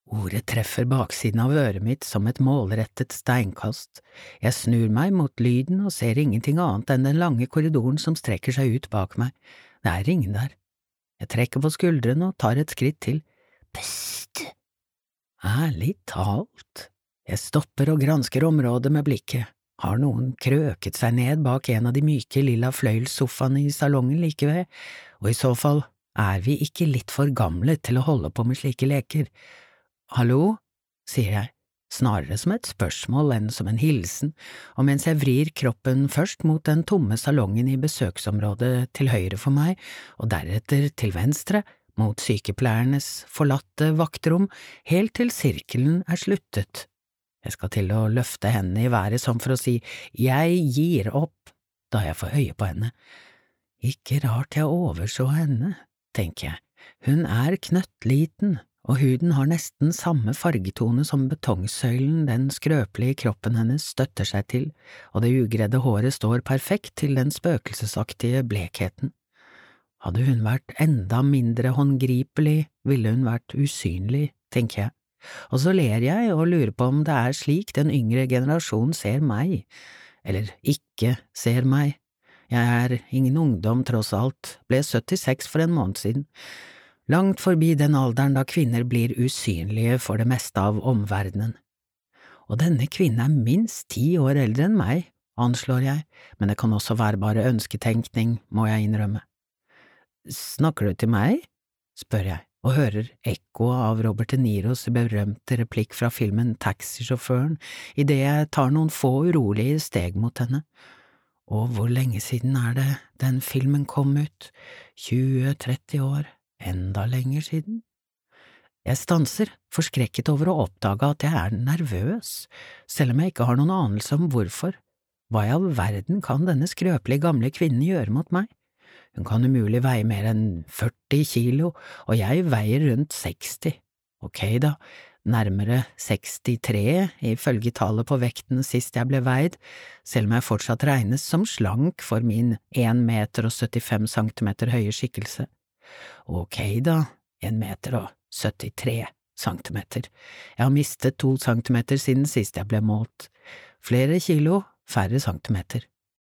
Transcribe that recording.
Ordet treffer baksiden av øret mitt som et målrettet steinkast. Jeg snur meg mot lyden og ser ingenting annet enn den lange korridoren som strekker seg ut bak meg. Det er ingen der. Jeg trekker på skuldrene og tar et skritt til. Pst! Ærlig talt. Jeg stopper og gransker området med blikket. Har noen krøket seg ned bak en av de myke lilla fløyelssofaene i salongen like ved, og i så fall er vi ikke litt for gamle til å holde på med slike leker. Hallo, sier jeg, snarere som et spørsmål enn som en hilsen, og mens jeg vrir kroppen først mot den tomme salongen i besøksområdet til høyre for meg, og deretter til venstre, mot sykepleiernes forlatte vaktrom, helt til sirkelen er sluttet. Jeg skal til å løfte hendene i været som for å si «jeg gir opp», da jeg får øye på henne. Ikke rart jeg overså henne, tenker jeg. Hun er knøttliten, og huden har nesten samme fargetone som betongsøylen den skrøpelige kroppen hennes støtter seg til, og det ugredde håret står perfekt til den spøkelsesaktige blekheten. Hadde hun vært enda mindre håndgripelig, ville hun vært usynlig, tenker jeg. Og så ler jeg og lurer på om det er slik den yngre generasjon ser meg, eller ikke ser meg. Jeg er ingen ungdom tross alt, ble 76 for en måned siden. Langt forbi den alderen da kvinner blir usynlige for det meste av omverdenen. Og denne kvinnen er minst 10 år eldre enn meg, anslår jeg, men det kan også være bare ønsketenkning, må jeg innrømme. Snakker du til meg? Spør jeg, og hører ekkoet av Robert De Niros berømte replikk fra filmen Taxisjåføren, i det jeg tar noen få urolige steg mot henne. Og hvor lenge siden er det den filmen kom ut? 20–30 år? Enda lenger siden? Jeg stanser, forskrekket over å oppdage at jeg er nervøs, selv om jeg ikke har noen anelse om hvorfor. Hva i all verden kan denne skrøpelige gamle kvinnen gjøre mot meg? Hun kan umulig veie mer enn 40 kilo, og jeg veier rundt 60. Ok da, nærmere 63 ifølge tallet på vekten sist jeg ble veid, selv om jeg fortsatt regnes som slank for min 1,75 meter høye skikkelse. Ok da, 1,73 meter. Jeg har mistet 2 centimeter siden sist jeg ble målt. Flere kilo, færre centimeter.